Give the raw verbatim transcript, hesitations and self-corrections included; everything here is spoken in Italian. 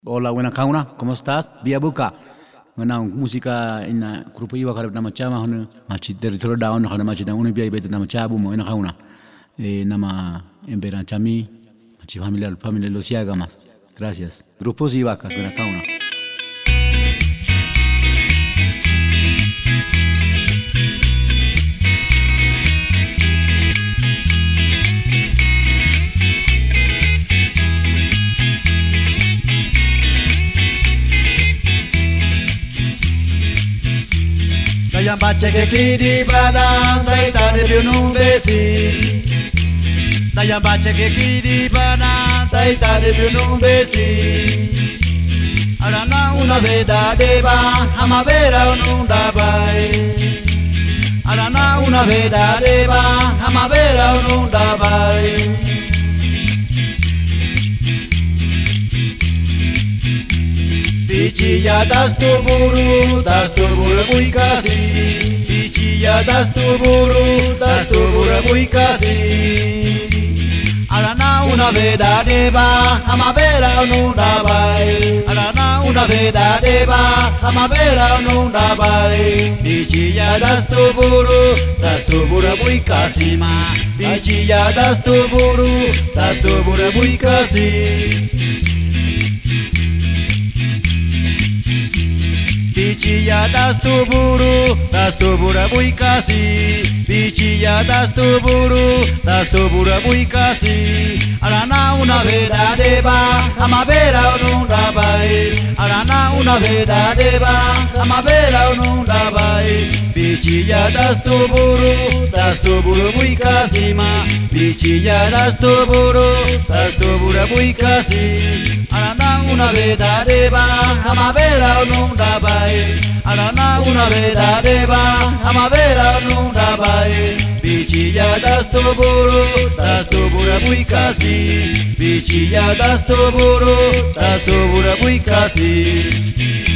Hola, buena kauna, ¿cómo estás? Via buka. Ngana musika ina grupo iwa karib nama chama hono machi territorio da ono kana machi da uno bia ibete nama chabu mo ina kauna. E nama embera chami machi familia familia Losiaga más. Gracias. Grupos y vacas, buena kauna. Dayang baca ke kiri badan, dai tadi biunung besi. Dayang baca ke kiri badan, dai tadi biunung besi. Arana una veda deba, ama vera unung dabai. Arana una veda deba, ama vera unung dabai. Bichilla das tu buru, das tu buru muy casi. Bichilla das tu buru, das tu buru muy casi. Arana una veda deba, ama vera ununda bai. Arana una veda deba, ama vera ununda bai. Bichilla das tu buru, das tu buru muy casi ma. Bichilla das tu buru, das tu buru muy casi. Bichilla das tu buru, das tu buru muy casi. Bichilla das tu buru, das tu buru muy casi. Arana una veda deba, ama vera ununda bai. Arana una veda deba, ama vera ununda bai. Bichilla das tu buru, das tu buru muy casi ma. Bichilla das tu buru, das tu buru muy casi. Arana una veda deba, ama vera ununda bai. Arana una veda deba, ama vera ununda bai. Bichilla das tu buru, das tu buru muy casi. Bichilla das tu buru, das tu buru muy casi.